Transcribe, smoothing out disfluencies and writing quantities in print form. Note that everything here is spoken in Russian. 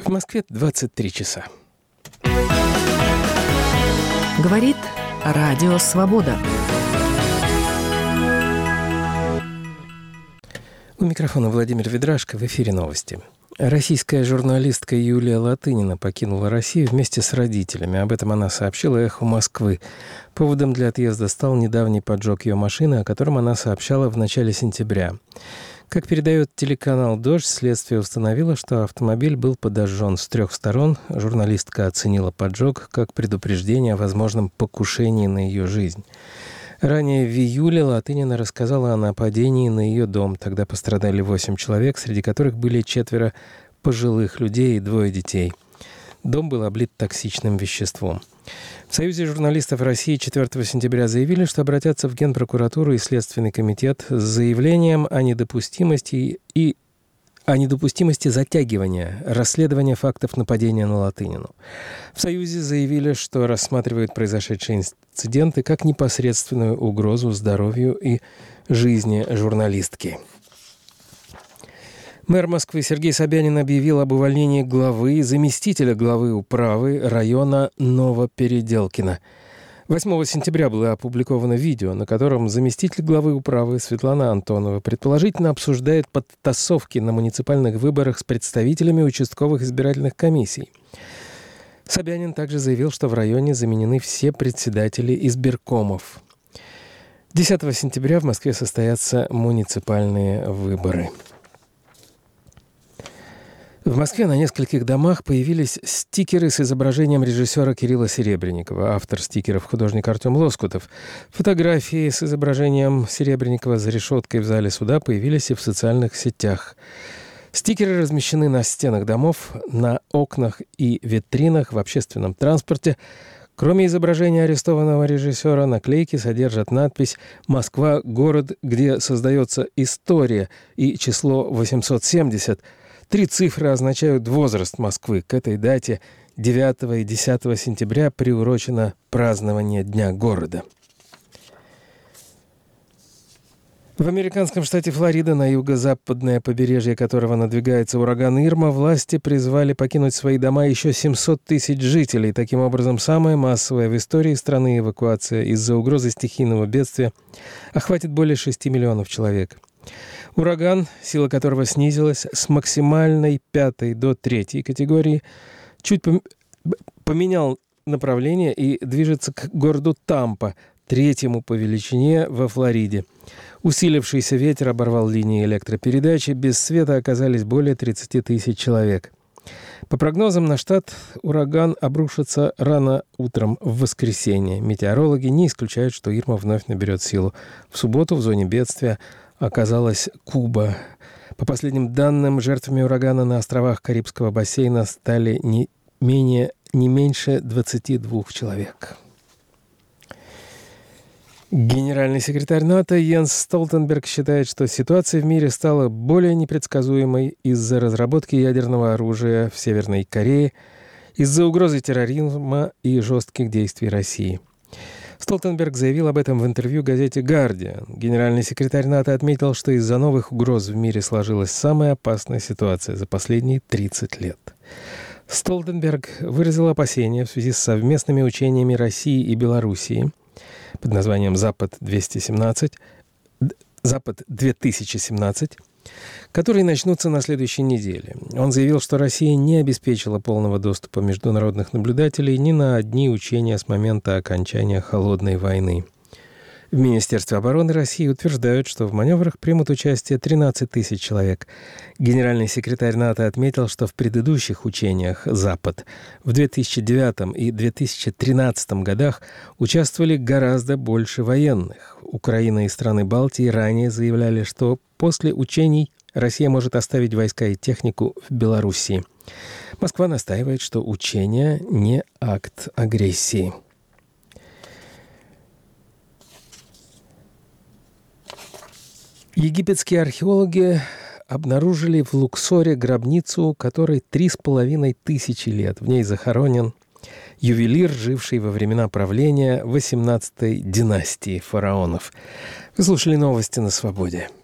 В Москве 23 часа. Говорит Радио Свобода. У микрофона Владимир Ведрашко. В эфире новости. Российская журналистка Юлия Латынина покинула Россию вместе с родителями. Об этом она сообщила «Эху Москвы». Поводом для отъезда стал недавний поджог ее машины, о котором она сообщала в начале сентября. Как передает телеканал «Дождь», следствие установило, что автомобиль был подожжен с 3 сторон. Журналистка оценила поджог как предупреждение о возможном покушении на ее жизнь. Ранее в июле Латынина рассказала о нападении на ее дом. Тогда пострадали 8 человек, среди которых были 4 пожилых людей и 2 детей. Дом был облит токсичным веществом. В Союзе журналистов России 4 сентября заявили, что обратятся в Генпрокуратуру и Следственный комитет с заявлением о недопустимости затягивания расследования фактов нападения на Латынину. В Союзе заявили, что рассматривают произошедшие инциденты как непосредственную угрозу здоровью и жизни журналистки. Мэр Москвы Сергей Собянин объявил об увольнении главы и заместителя главы управы района Новопеределкино. 8 сентября было опубликовано видео, на котором заместитель главы управы Светлана Антонова предположительно обсуждает подтасовки на муниципальных выборах с представителями участковых избирательных комиссий. Собянин также заявил, что в районе заменены все председатели избиркомов. 10 сентября в Москве состоятся муниципальные выборы. В Москве на нескольких домах появились стикеры с изображением режиссера Кирилла Серебренникова. Автор стикеров — художник Артем Лоскутов. Фотографии с изображением Серебренникова за решеткой в зале суда появились и в социальных сетях. Стикеры размещены на стенах домов, на окнах и витринах, в общественном транспорте. Кроме изображения арестованного режиссера, наклейки содержат надпись «Москва – город, где создается история» и число 870. 3 цифры означают возраст Москвы. К этой дате 9 и 10 сентября приурочено празднование Дня города. В американском штате Флорида, на юго-западное побережье которого надвигается ураган Ирма, власти призвали покинуть свои дома еще 700 тысяч жителей. Таким образом, самая массовая в истории страны эвакуация из-за угрозы стихийного бедствия охватит более 6 миллионов человек. Ураган, сила которого снизилась с максимальной 5 до 3 категории, чуть поменял направление и движется к городу Тампа, 3-му по величине во Флориде. Усилившийся ветер оборвал линии электропередачи, без света оказались более 30 тысяч человек. По прогнозам, на штат ураган обрушится рано утром в воскресенье. Метеорологи не исключают, что Ирма вновь наберет силу. В субботу в зоне бедствия оказалась Куба. По последним данным, жертвами урагана на островах Карибского бассейна стали не меньше 22 человек. Генеральный секретарь НАТО Йенс Столтенберг считает, что ситуация в мире стала более непредсказуемой из-за разработки ядерного оружия в Северной Корее, из-за угрозы терроризма и жестких действий России. Столтенберг заявил об этом в интервью газете «Гардиан». Генеральный секретарь НАТО отметил, что из-за новых угроз в мире сложилась самая опасная ситуация за последние 30 лет. Столтенберг выразил опасения в связи с совместными учениями России и Белоруссии под названием «Запад-2017», которые начнутся на следующей неделе. Он заявил, что Россия не обеспечила полного доступа международных наблюдателей ни на одни учения с момента окончания Холодной войны. В Министерстве обороны России утверждают, что в маневрах примут участие 13 тысяч человек. Генеральный секретарь НАТО отметил, что в предыдущих учениях «Запад» в 2009 и 2013 годах участвовали гораздо больше военных. Украина и страны Балтии ранее заявляли, что после учений Россия может оставить войска и технику в Белоруссии. Москва настаивает, что учения не акт агрессии. Египетские археологи обнаружили в Луксоре гробницу, которой 3500 лет. В ней захоронен ювелир, живший во времена правления 18-й династии фараонов. Вы слушали новости на Свободе.